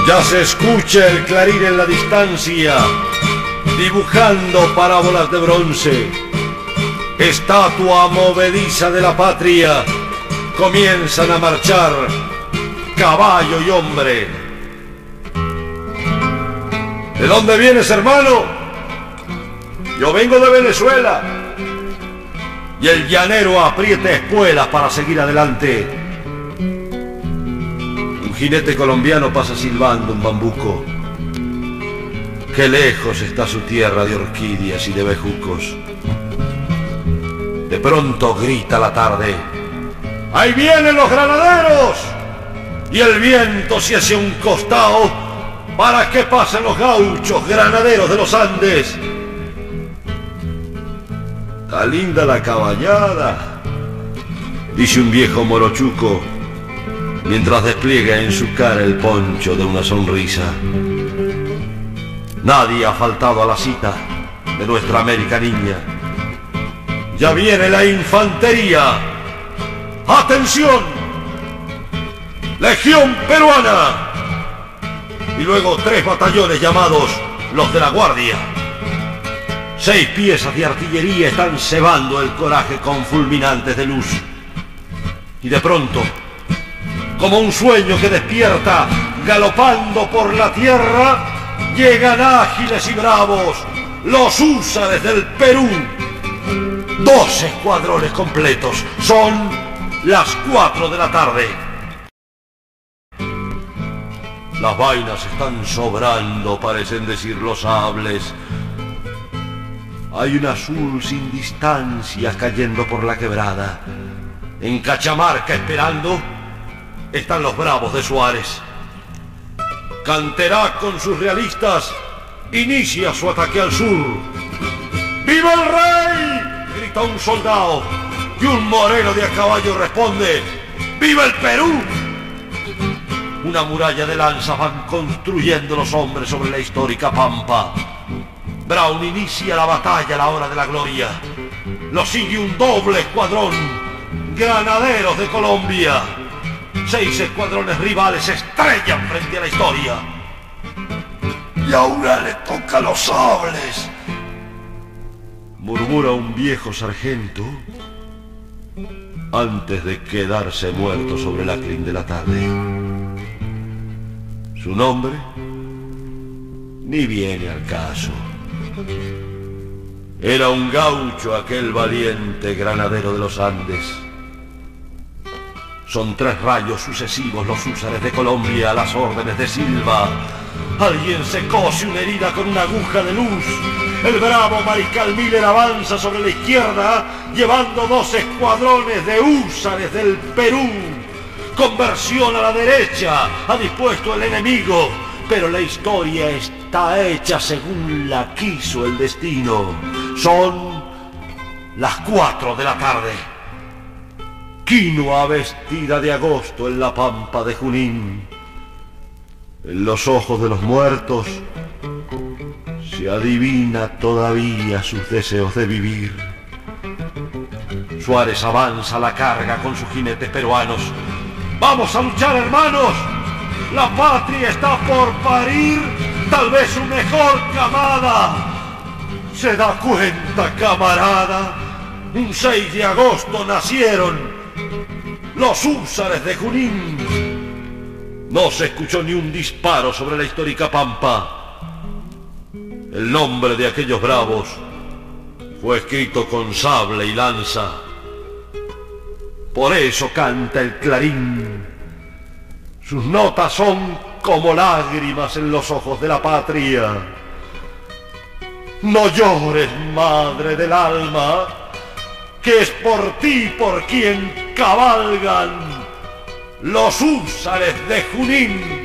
Ya se escucha el clarín en la distancia, dibujando parábolas de bronce. Estatua movediza de la patria, comienzan a marchar caballo y hombre. ¿De dónde vienes, hermano? Yo vengo de Venezuela. Y el llanero aprieta espuelas para seguir adelante. Un jinete colombiano pasa silbando un bambuco. Qué lejos está su tierra de orquídeas y de bejucos. De pronto grita la tarde: ¡ahí vienen los granaderos! Y el viento se hace a un costado para que pasen los gauchos granaderos de los Andes. Está linda la caballada, dice un viejo morochuco, mientras despliega en su cara el poncho de una sonrisa. Nadie ha faltado a la cita de nuestra América niña. Ya viene la infantería. ¡Atención! Legión peruana. Y luego 3 batallones llamados los de la Guardia. 6 piezas de artillería están cebando el coraje con fulminantes de luz. Y de pronto, como un sueño que despierta, galopando por la tierra, llegan ágiles y bravos los húsares del Perú. 2 escuadrones completos. Son las 4 de la tarde. Las vainas están sobrando, parecen decir los sables. Hay un azul sin distancia cayendo por la quebrada. En Cachamarca esperando están los bravos de Suárez. Canterac con sus realistas inicia su ataque al sur. ¡Viva el rey!, grita un soldado, y un moreno de a caballo responde: ¡viva el Perú! Una muralla de lanzas van construyendo los hombres sobre la histórica pampa. Brown inicia la batalla a la hora de la gloria. Lo sigue un doble escuadrón, granaderos de Colombia. 6 escuadrones rivales se estrellan frente a la historia. Y ahora le toca los sables, murmura un viejo sargento antes de quedarse muerto sobre la crin de la tarde. Su nombre ni viene al caso. Era un gaucho aquel valiente granadero de los Andes. Son 3 rayos sucesivos los húsares de Colombia a las órdenes de Silva. Alguien se cose una herida con una aguja de luz. El bravo mariscal Miller avanza sobre la izquierda, llevando 2 escuadrones de húsares del Perú. Conversión a la derecha ha dispuesto el enemigo, pero la historia está hecha según la quiso el destino. Son las 4 de la tarde. Quinoa vestida de agosto en la pampa de Junín. En los ojos de los muertos se adivina todavía sus deseos de vivir. Suárez avanza a la carga con sus jinetes peruanos. ¡Vamos a luchar, hermanos! La patria está por parir tal vez su mejor camada. ¿Se da cuenta, camarada? Un 6 de agosto nacieron los húsares de Junín. No se escuchó ni un disparo sobre la histórica pampa. El nombre de aquellos bravos fue escrito con sable y lanza. Por eso canta el clarín. Sus notas son como lágrimas en los ojos de la patria. No llores, madre del alma, que es por ti por quien cabalgan los húsares de Junín.